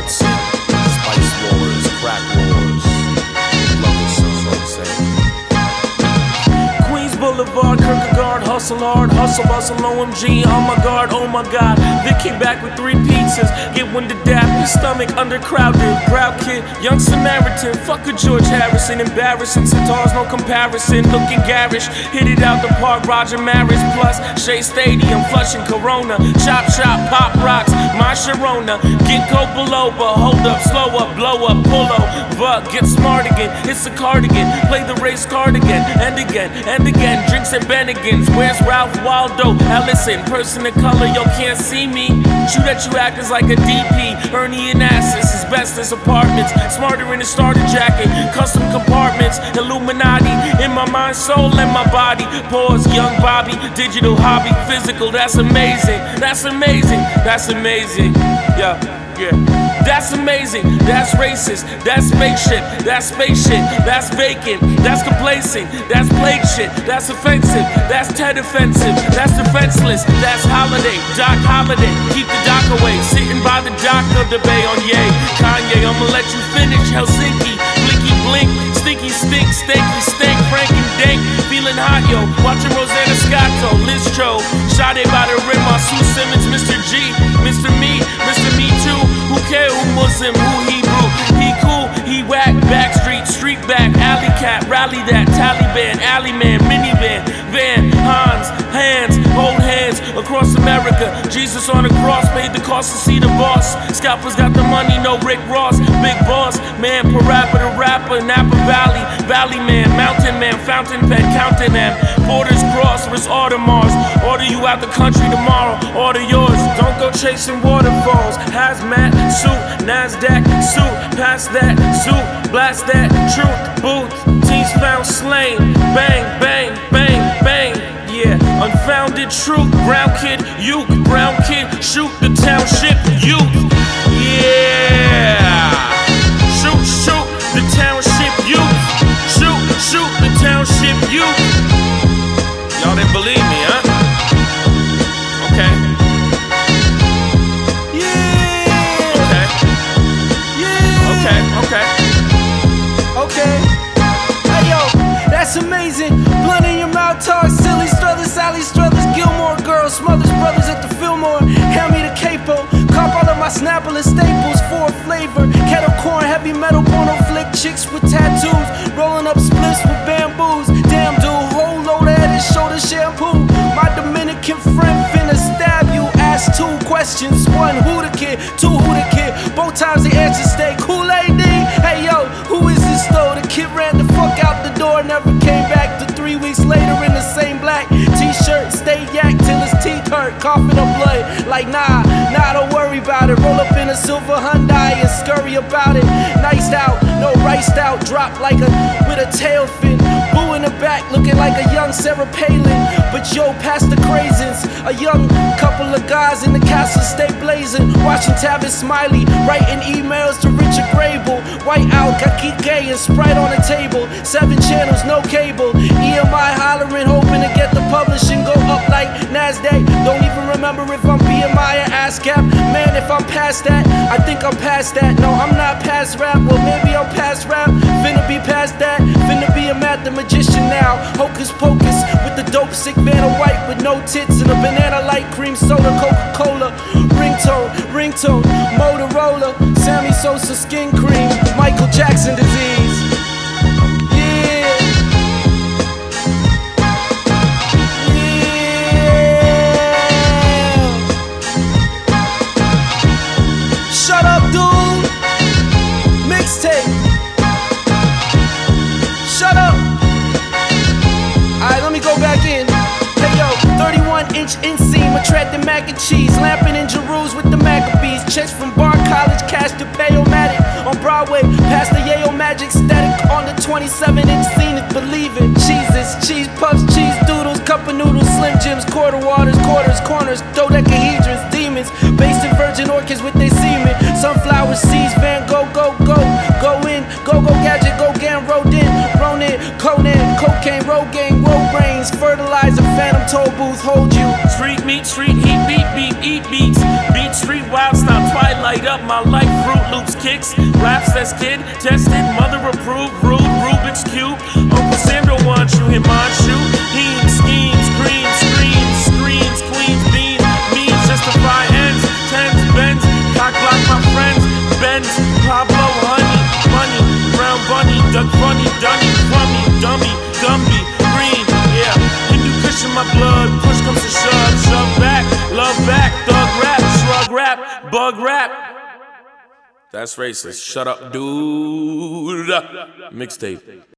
That's it. Spice wars, crack wars. Love this song, so I'm saying. Queens Boulevard, Kierkegaard, hustle hard, hustle, bustle, OMG, on my guard, oh my god. Vic came back with 3 pizzas, get one to dap, his stomach undercrowded. Proud kid, young Samaritan, fuck a George Harrison, embarrassing cigars, no comparison, looking garish. Hit it out the park, Roger Maris, plus Shea Stadium, flushing Corona. Chop, chop, pop rocks, my Sharona. Get go below, but hold up, slow up, blow up, pull over, get smart again, it's a cardigan, play the race card again, and again, and again. Drinks at Bennigan's, where's Ralph Waldo Ellison? Person of color, yo can't see me. Shoot at you actors like a DP. Ernie and Assis, his bestest apartments. Smarter in a starter jacket, custom compartments. Illuminati in my mind, soul, and my body. Pause, young Bobby, digital hobby, physical. That's amazing, that's amazing, that's amazing. Yeah. That's amazing, that's racist, that's fake shit, that's space shit, that's vacant, that's complacent, that's plague shit, that's offensive, that's Ted offensive, that's defenseless, that's holiday, Doc Holiday, keep the dock away, sitting by the dock of the bay on Ye. Kanye, I'ma let you finish, Helsinki, blinky blink, stinky stink, stanky stink, Frank and Dank, feeling hot yo, watching Rosanna Scotto, Liz Cho, shot it by the rim, Sue Simmons, Mr. G, Mr. Me Too, who care who Muslim, who Hebrew, he cool, he whack, backstreet, street back, alley cat, rally that, Taliban, alley man, minivan, van, Hans, hands, hold hands, across America, Jesus on the cross, paid the cost to see the boss, scalpers got the money, no Rick Ross, big boss, man, parappa the rapper, Napa Valley, Valley man, mountain man, fountain pen, counting them, borders cross, where's Audemars, order you out the country tomorrow, order yours, don't go chasing waterfalls, hazmat, suit, NASDAQ, suit, pass that, suit, blast that, truth, booth, teens found slain, bang, bang, bang, bang, yeah, unfounded truth, brown kid, youth, brown kid, shoot the township youth, yeah, shoot the township youth, shoot the township youth, y'all didn't believe me, huh? Okay. Okay. Hey yo, that's amazing. Blunt in your mouth, talk silly Struthers, Sally Struthers, Gilmore Girls, Smothers Brothers at the Fillmore. Hand me the capo, cop all of my Snapple and staples for a flavor. Kettle corn, heavy metal, porno flick, chicks with tattoos, rolling up spliffs with bamboos. Damn dude, whole load of head and shoulder shampoo. My Dominican friend finna stab you. Ask 2 questions, 1 who the kid, 2 who the kid. Both times the answer stay Kool-Aid D. Hey yo, who is this though? The kid ran the fuck out the door, never came back to 3 weeks later in the same black t-shirt. Stay yak till his teeth hurt, coughing up blood. Like nah, don't worry about it. Roll up in a silver Hyundai and scurry about it. Niced out, no riced out, drop like with a tail fin. Boo in the back, looking like a young Sarah Palin. But yo, past the craisins, a young couple of guys in the castle stay blazing. Watching Tavis Smiley, writing emails to Richard Grable. White out, got Kike and Sprite on the table. 7 channels, no cable. EMI hollering, hoping to get the publishing go up like NASDAQ. Don't even remember if I'm BMI or ASCAP. Man, if I'm past that, I think I'm past that. No, I'm not past rap, well maybe I'm past rap. Finna be past that, finna be a mathematician now. Hocus pocus with the dope sick Vanna White with no tits and a banana light cream soda, Coca-Cola. Ringtone, Motorola, Sammy Sosa skin cream, Michael Jackson disease. Yeah. Shut up, dude. Mixtape. Shut up. Alright, let me go back in. Hey yo, 31-inch inseam, attracting mac and cheese, lamping in Jerus with the Maccabees. Checks from Bar College, cash to Pay-O-Matic on Broadway, past the Yale Magic Static on the 27-inch scene. Is believe it. Cheeses, cheese puffs, cheese doodles, cup of noodles, Slim Jims, quarter waters, quarters, corners, dodecahedrons, demons, based in virgin orchids with their semen. Sunflower seeds, Van Gogh, go in, go gadget, go gan, rodin, Ronin, Conan, cocaine, Rogaine, road brains, fertilizer, phantom toll booth, hold you. Street meat, street heat, beat, eat beats, beat street wild style, twilight. light up my life. Fruit Loops kicks, raps that's kid tested, mother approved, rude Rubik's Cube. Uncle Sam don't want you, him on shoot. Heem, schemes, creams, screams, screens, queens, beans, means, justify ends, tens, bends, cock block my friends, Benz, Pablo, honey, money, brown bunny, duck funny, dunny, crummy, dummy, Gumby, green, yeah. Hindu Kush in my blood, push comes to shove, shove back, love back, thug rap, shrug rap, bug rap. That's racist. Shut up, dude. Mixtape.